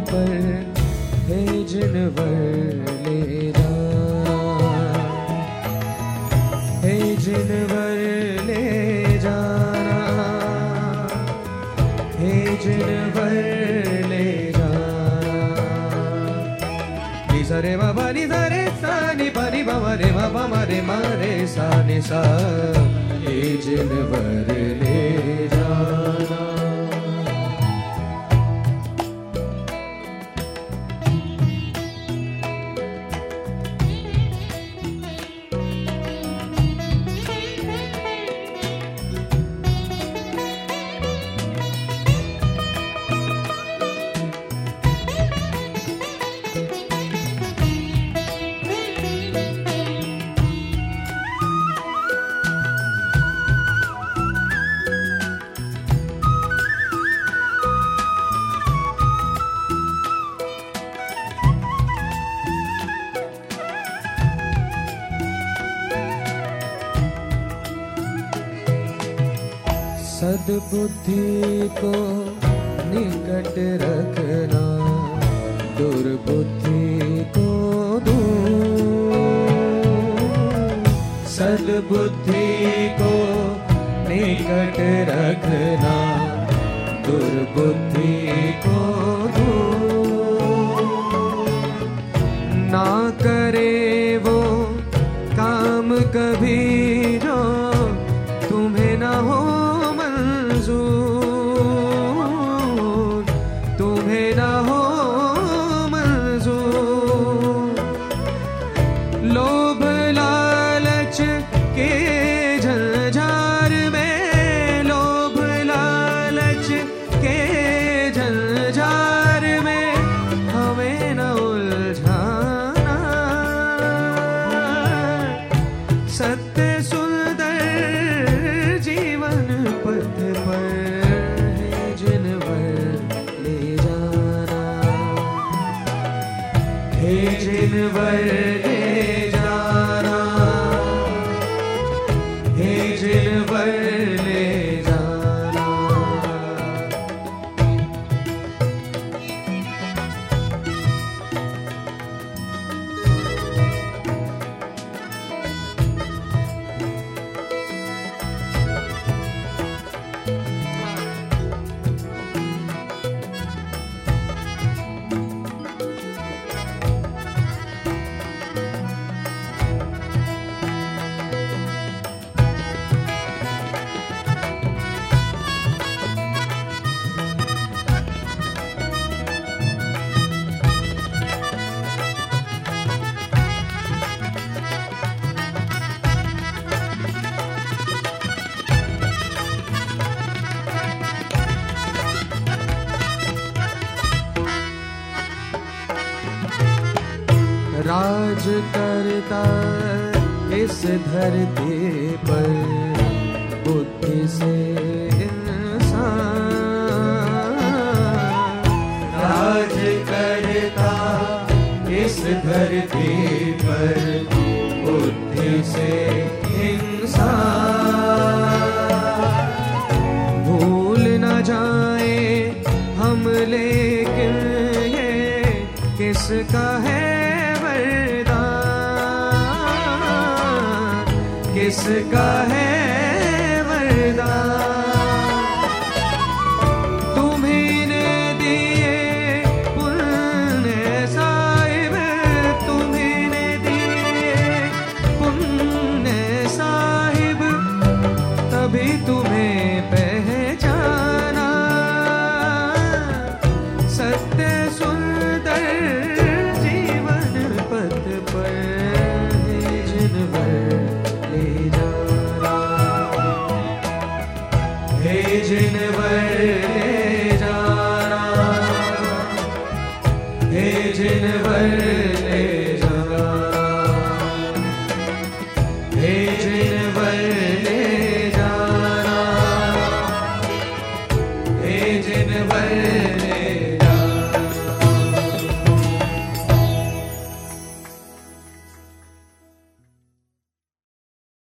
पर है जिनवर ले जाना, है जिनवर ले जाना, है जिनवर ले जाना। नि सा रे मा पा नि सा रे सा नि पा नि पा मा रे मा पा मा रे मा रे सा नि सा, हे जिनवर ले जाना। सद्बुद्धि को निकट रखना, दुर्बुद्धि को दूर। सद्बुद्धि को निकट रखना, दुर्बुद्धि को दूर। ना करे वो काम कभी जो तुम्हें ना हो तुम्हें ना हो मंजूर। लोभ लालच के झंझार में, लोभ लालच के झंझार में हमें न उलझाना। सत्य सुंदर जीवन पथ पर है जिनवर ले जाना, है जिनवर ले जाना, है जिनवर ले जाना। राज करता इस धरती पर बुद्धि से इंसान। राज करता इस धरती पर बुद्धि से इंसान। भूल न जाए हम लेकिन ये किसका है किसका है वरदान। तुम्हीं ने दिए पुण्य साहिब, तुम्हीं ने दिए पुण्य साहिब, तभी तुम्हें पहचाना। सत्य सुंदर जीवन पथ पर है जिनवर ले जाना, है जिनवर ले जाना, है जिनवर ले